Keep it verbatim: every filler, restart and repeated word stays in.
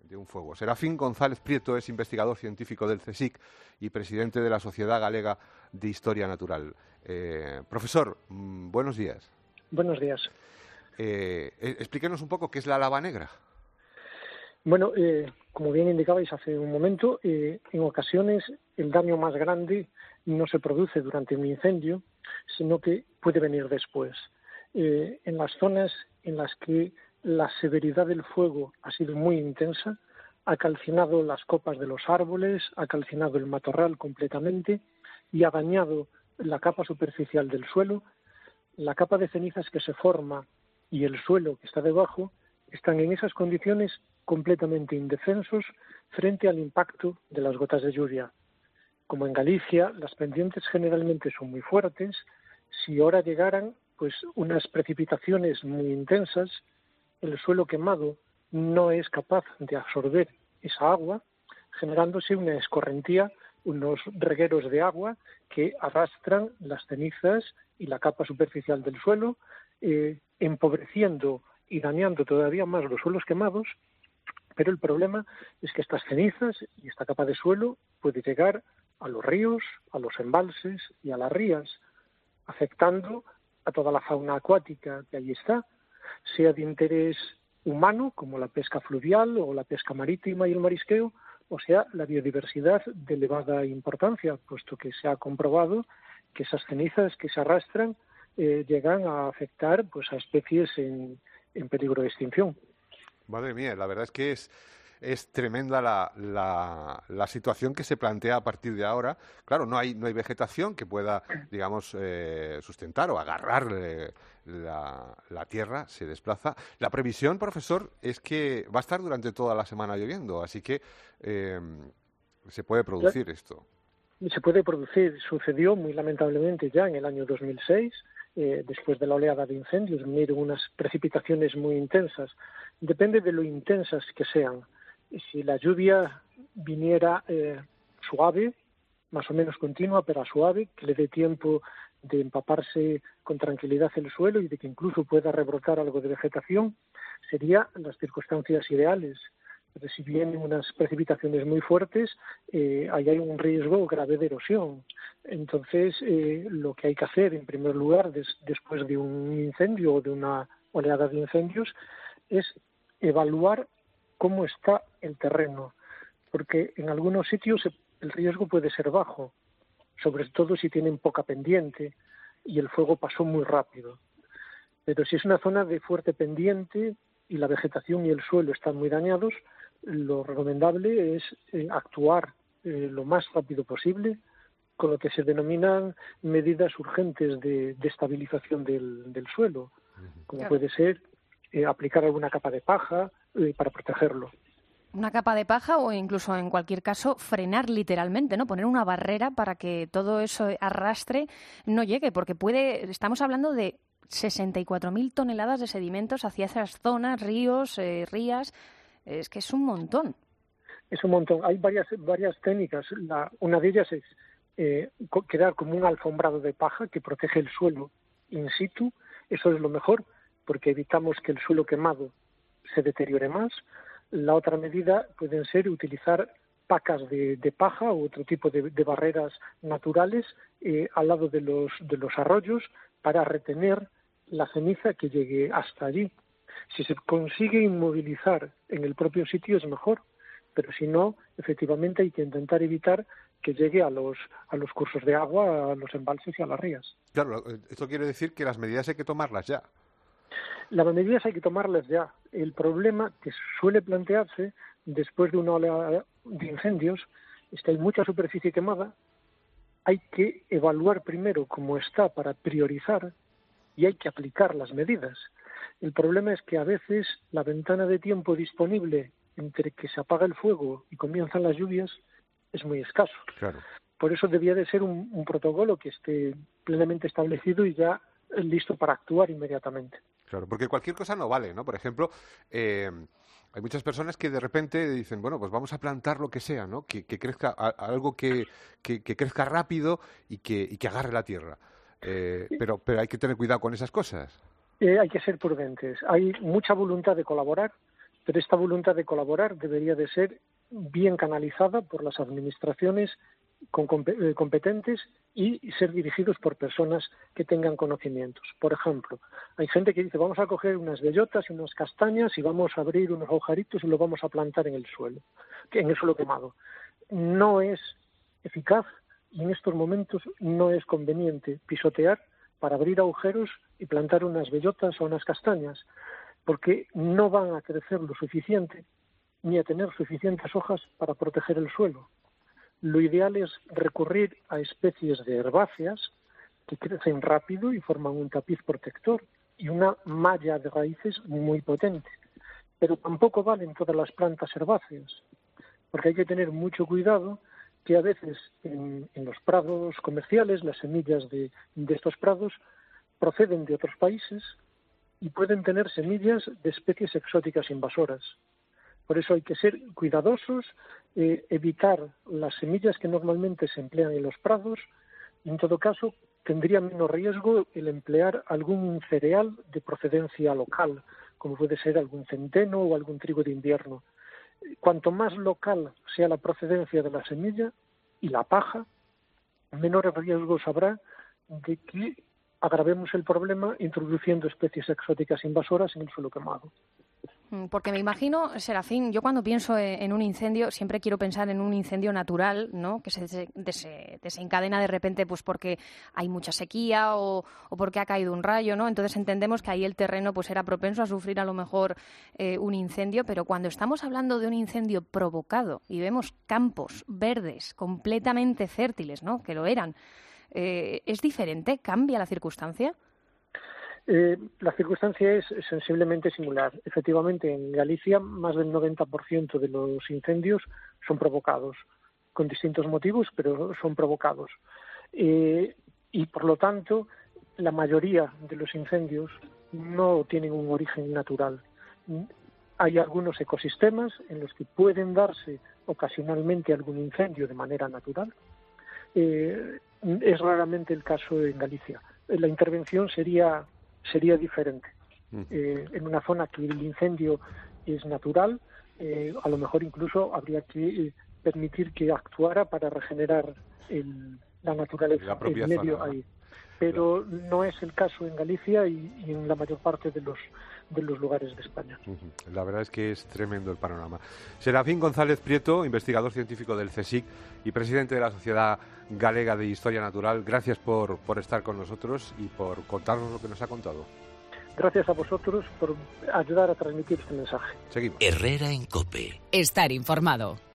de un fuego. Serafín González Prieto es investigador científico del CSIC y presidente de la Sociedad Galega de Historia Natural. Eh, profesor, mmm, buenos días. Buenos días. Eh, explíquenos un poco qué es la lava negra. Bueno, eh, como bien indicabais hace un momento, eh, en ocasiones el daño más grande no se produce durante un incendio, sino que puede venir después. Eh, en las zonas en las que la severidad del fuego ha sido muy intensa, ha calcinado las copas de los árboles, ha calcinado el matorral completamente y ha dañado la capa superficial del suelo. La capa de cenizas que se forma y el suelo que está debajo están en esas condiciones completamente indefensos frente al impacto de las gotas de lluvia. Como en Galicia, las pendientes generalmente son muy fuertes. Si ahora llegaran pues unas precipitaciones muy intensas, el suelo quemado no es capaz de absorber esa agua, generándose una escorrentía, unos regueros de agua que arrastran las cenizas y la capa superficial del suelo, eh, empobreciendo y dañando todavía más los suelos quemados. Pero el problema es que estas cenizas y esta capa de suelo puede llegar a los ríos, a los embalses y a las rías, afectando a toda la fauna acuática que allí está, sea de interés humano, como la pesca fluvial o la pesca marítima y el marisqueo, o sea la biodiversidad de elevada importancia, puesto que se ha comprobado que esas cenizas que se arrastran eh, llegan a afectar pues a especies en, en peligro de extinción. Madre mía, la verdad es que es, es tremenda la, la, la situación que se plantea a partir de ahora. Claro, no hay, no hay vegetación que pueda, digamos, eh, sustentar o agarrar eh, la, la tierra, se desplaza. La previsión, profesor, es que va a estar durante toda la semana lloviendo, así que eh, se puede producir esto. Se puede producir, sucedió muy lamentablemente ya en el año dos mil seis, eh, después de la oleada de incendios, vinieron unas precipitaciones muy intensas. Depende de lo intensas que sean. Si la lluvia viniera eh, suave, más o menos continua, pero suave, que le dé tiempo de empaparse con tranquilidad el suelo y de que incluso pueda rebrotar algo de vegetación, serían las circunstancias ideales. Pero si vienen unas precipitaciones muy fuertes, eh, ahí hay un riesgo grave de erosión. Entonces, eh, lo que hay que hacer, en primer lugar, des, después de un incendio o de una oleada de incendios, es evaluar cómo está el terreno, porque en algunos sitios el riesgo puede ser bajo, sobre todo si tienen poca pendiente y el fuego pasó muy rápido. Pero si es una zona de fuerte pendiente y la vegetación y el suelo están muy dañados, lo recomendable es eh, actuar eh, lo más rápido posible con lo que se denominan medidas urgentes de, de estabilización del, del suelo, como claro. puede ser eh, aplicar alguna capa de paja eh, para protegerlo. Una capa de paja o incluso en cualquier caso frenar literalmente, ¿no? Poner una barrera para que todo eso arrastre no llegue, porque puede, estamos hablando de sesenta y cuatro mil toneladas de sedimentos hacia esas zonas, ríos, eh, rías. Es que es un montón. Es un montón. Hay varias varias técnicas. La, una de ellas es eh, crear como un alfombrado de paja que protege el suelo in situ. Eso es lo mejor, porque evitamos que el suelo quemado se deteriore más. La otra medida pueden ser utilizar pacas de, de paja u otro tipo de, de barreras naturales eh, al lado de los, de los arroyos para retener la ceniza que llegue hasta allí. Si se consigue inmovilizar en el propio sitio es mejor, pero si no, efectivamente hay que intentar evitar que llegue a los a los cursos de agua, a los embalses y a las rías. Claro, esto quiere decir que las medidas hay que tomarlas ya. Las medidas hay que tomarlas ya. El problema que suele plantearse después de una oleada de incendios es que hay mucha superficie quemada, hay que evaluar primero cómo está para priorizar y hay que aplicar las medidas. El problema es que a veces la ventana de tiempo disponible entre que se apaga el fuego y comienzan las lluvias es muy escaso. Claro. Por eso debía de ser un, un protocolo que esté plenamente establecido y ya listo para actuar inmediatamente. Claro, porque cualquier cosa no vale, ¿no? Por ejemplo, eh, hay muchas personas que de repente dicen, bueno, pues vamos a plantar lo que sea, ¿no? Que, que crezca a, algo que, que, que crezca rápido y que, y que agarre la tierra. Eh, pero, pero hay que tener cuidado con esas cosas. Eh, hay que ser prudentes. Hay mucha voluntad de colaborar, Pero esta voluntad de colaborar debería de ser bien canalizada por las administraciones con competentes y ser dirigidos por personas que tengan conocimientos. Por ejemplo, hay gente que dice vamos a coger unas bellotas y unas castañas y vamos a abrir unos agujeritos y lo vamos a plantar en el suelo, en el suelo quemado. No es eficaz y en estos momentos no es conveniente pisotear para abrir agujeros y plantar unas bellotas o unas castañas, porque no van a crecer lo suficiente ni a tener suficientes hojas para proteger el suelo. Lo ideal es recurrir a especies de herbáceas que crecen rápido y forman un tapiz protector y una malla de raíces muy potente. Pero tampoco valen todas las plantas herbáceas, porque hay que tener mucho cuidado que a veces en, en los prados comerciales las semillas de, de estos prados proceden de otros países y pueden tener semillas de especies exóticas invasoras. Por eso hay que ser cuidadosos, eh, evitar las semillas que normalmente se emplean en los prados y en todo caso tendría menos riesgo el emplear algún cereal de procedencia local, como puede ser algún centeno o algún trigo de invierno. Cuanto más local sea la procedencia de la semilla y la paja, menores riesgos habrá de que agravemos el problema introduciendo especies exóticas invasoras en el suelo quemado. Porque me imagino, Serafín, yo cuando pienso en un incendio siempre quiero pensar en un incendio natural, ¿no? Que se des- desencadena de repente pues porque hay mucha sequía o, o porque ha caído un rayo, ¿no? Entonces entendemos que ahí el terreno pues era propenso a sufrir a lo mejor eh, un incendio, pero cuando estamos hablando de un incendio provocado y vemos campos verdes completamente fértiles, ¿no? Que lo eran, eh, ¿es diferente? ¿Cambia la circunstancia? Eh, la circunstancia es sensiblemente similar. Efectivamente, en Galicia más del noventa por ciento de los incendios son provocados, con distintos motivos, pero son provocados. Eh, y, por lo tanto, la mayoría de los incendios no tienen un origen natural. Hay algunos ecosistemas en los que pueden darse ocasionalmente algún incendio de manera natural. Eh, es raramente el caso en Galicia. La intervención sería sería diferente. Eh, en una zona que el incendio es natural, eh, a lo mejor incluso habría que eh, permitir que actuara para regenerar el, la naturaleza, la el medio zona, ahí. Pero claro, no es el caso en Galicia y, y en la mayor parte de los de los lugares de España. La verdad es que es tremendo el panorama. Serafín González Prieto, investigador científico del CSIC y presidente de la Sociedad Galega de Historia Natural, gracias por, por estar con nosotros y por contarnos lo que nos ha contado. Gracias a vosotros por ayudar a transmitir este mensaje. Seguimos. Herrera en COPE. Estar informado.